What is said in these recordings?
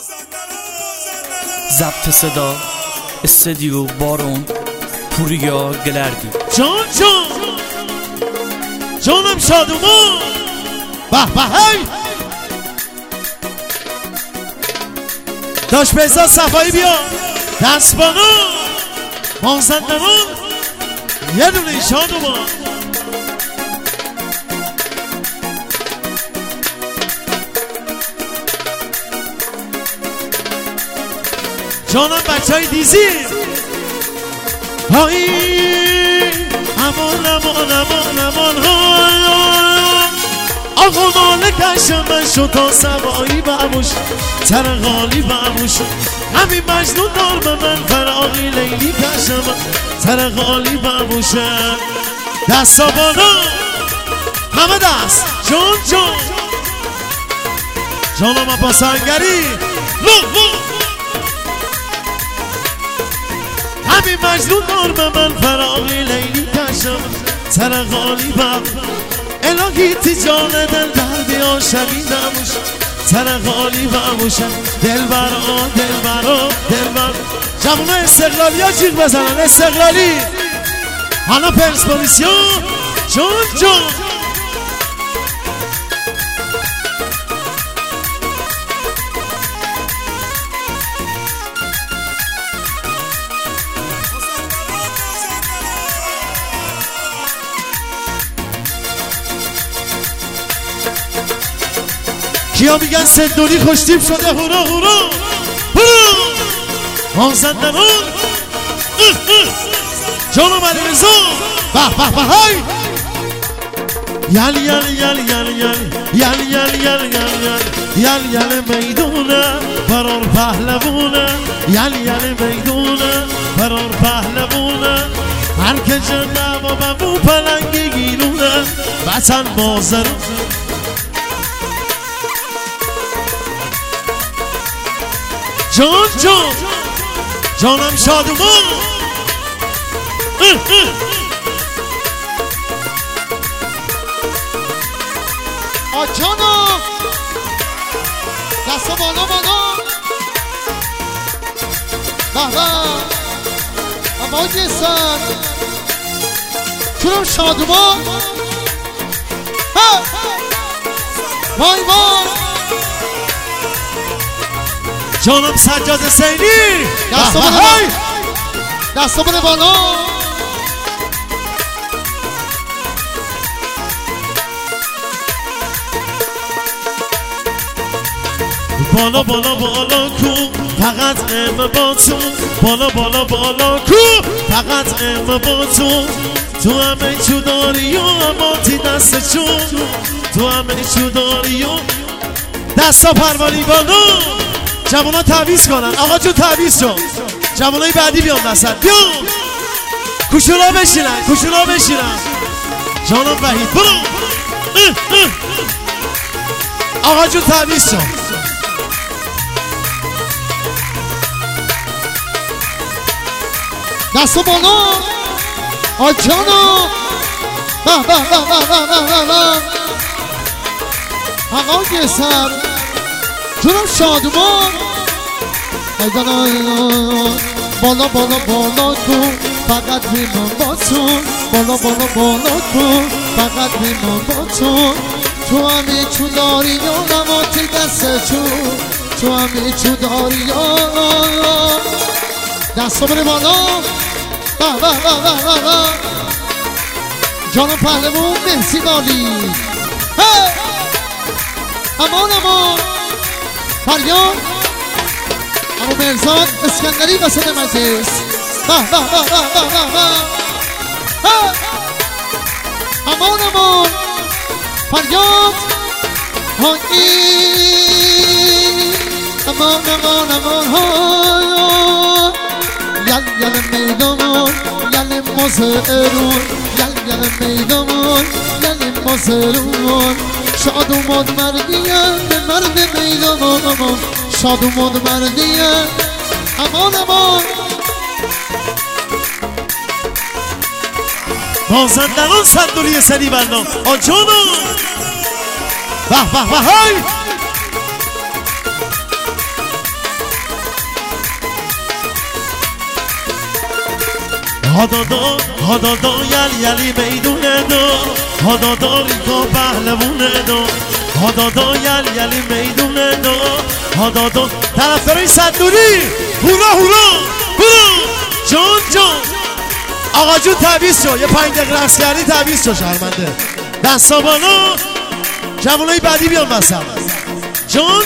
ضبط صدا استدیو بارون پوریا گلردی. جان جانم شادومان به به هی داشت بهزاد صفایی بیا دستبانا مازندران یه دونه شادومان. جانم بچه های دیزی هایی امان آقا مالکشم من شد تا سوایی بموش ترغالی بموش همین مجنون دار به من فراغی لیلی کشم ترغالی بموشم دستا بالا همه دست جانم عباس انگری همین مجنون دار به من فراغی لیلی کشم ترغالی بموش الهی تیجان دل دردی آشمی نموش ترغالی بموشم دلبر جوانه استقلالی ها جیغ بزنن استقلالی حالا پرسپولیسیون جان کیا میگن سندونی خوشتیب شده هورا مازندران جانم علیرضا به های یل میدونه فرار پهلوونه یل میدونه فرار پهلوونه هر که جنه و بمو پلنگی گیلونه وطن بازر جانم شادومان آجانم دستا بالا به اما جسد چونم شادومان وای جانم سجاد سینی دستا بره بالا بالا کو فقط ام با تو بالا کو فقط ام با تو همه چو داری و اماتی دست چون تو همه چو داری و دستا پروانی بالا جوانا تعویض کنن آقا جون تعویض شد جوانای بعدی بیام وسط بیام کوچولا بشینن جانم وحید برو آقا جون تعویض شد دستو بالا آجانا به آقا گسر جونم شادومان بالا کن فقط بیمان باتون بالا کن فقط بیمان باتون تو همی چون داری یا نماتی دست چون تو همی چون داری یا دستا بره بالا به جانم پهلوان مهسی لالی امان فریاد اما مرزاد اسکندری وسط مجلس امان فریاد امان یل میدان یل مزرون یل میدان یل مزرون شاد اومد مردیه مرد میدان شاد اومد مردیه امان مازندران صندوقی سری بردام آجانا به های هادادا یلی میدونه دو هادادا ریکا پهلوونه دو هادادا یلی میدونه دو هادادا طرفدارای صدنوری هورا هورا هورا جان آقا جون تعویض شو یه 5 دقیقه رقص کردی تعویض شو شرمنده دستا بالا جوانای بعدی بیان وسط جان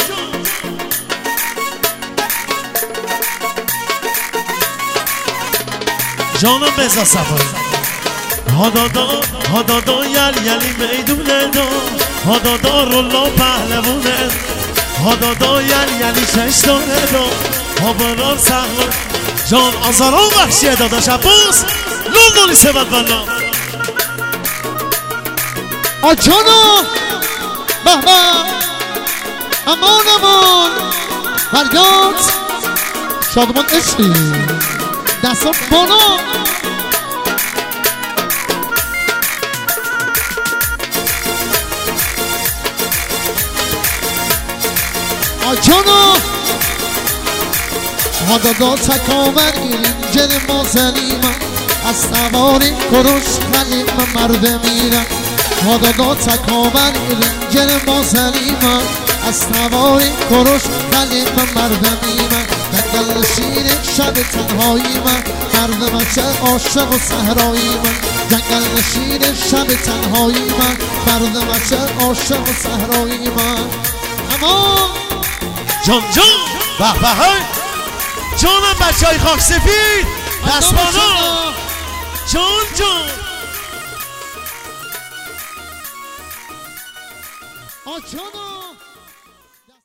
جانم بزا صفایی هادادا یلی میدونه دو هادادا رولا پهلوونه هادادا یلی ششتانه دو هابرار سهل جان آزاران وحشیه داداش عباس لندانی سبت بلا آجانا بهبه امان فریاد شادمان عشقی دستا بالا آجانا هادادا تکامر اینجل ما زنیمم از سواری کروش خلیم مرد میرم هادادا تکامر اینجل ما زنیمم از سواری کروش خلیم مرد میرم دنگل شیر شب تنهایی من مرد بچه عاشق و صحرایی من جنگل شیر شب تنهایی من مرد بچه عاشق و صحرایی من اما جان به های جانم بچه های خاک سفید دست بالا جان آجانا